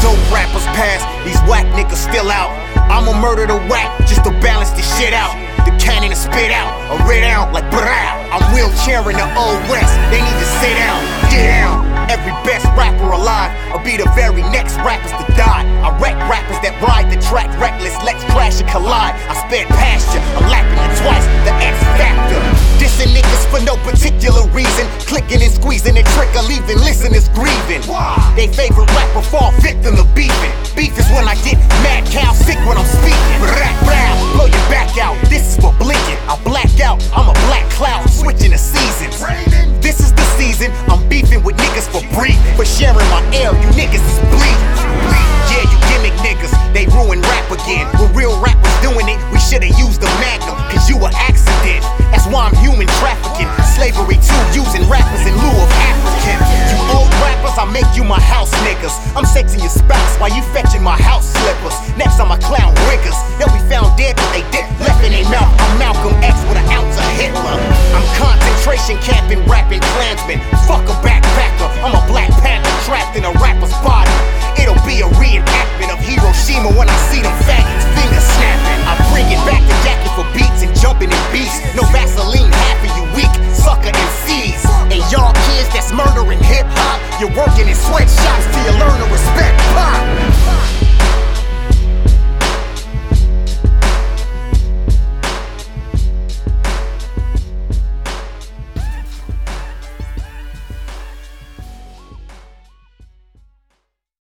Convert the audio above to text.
dope rappers pass, these whack niggas still out. I'ma murder the whack just to balance this shit out. The cannon is spit out, or rid out like brah. I'm wheelchairing the old west, they need to sit down, get down. Every best rapper alive, I'll be the very next rappers to die. I wreck rappers that ride the track reckless, let's crash and collide. I sped past you, I'm lapping you twice, the X Factor. Dissing niggas for no particular reason, clicking and squeezing and trick or leaving listeners grieving. They favorite rapper fall victim to beefing. Beef is when I get mad cow sick when I'm speaking. Rap, rap, blow your back out, this is for blinking. I black out, I'm a black cloud, switching the seasons. This is the season, I'm beefing with niggas for breathing. For sharing my air, you niggas is bleeding. Yeah, you gimmick niggas, they ruin rap again. When real rappers doing it, we should've used the Magnum, cause you an accident. That's why I'm human trafficking. Slavery too, using rappers in lieu of African. You old rappers, I make you my house niggas. I'm sexing your spouse while you fetching my house slippers. Next I'm a clown riggers, they'll be found dead with they dick left in their mouth. I'm Malcolm X with an ounce of Hitler. I'm concentration camping, rapping Klansman. Fuck a backpacker, I'm a Black Panther trapped in a rapper's body. It'll be a reenactment of Hiroshima when I see them faggots finger snapping. I bring it back to jacking for beats and jumping in beats. No Vaseline, half of you weak, sucker MCs. And y'all kids that's murdering hip hop, you're working in sweatshops till your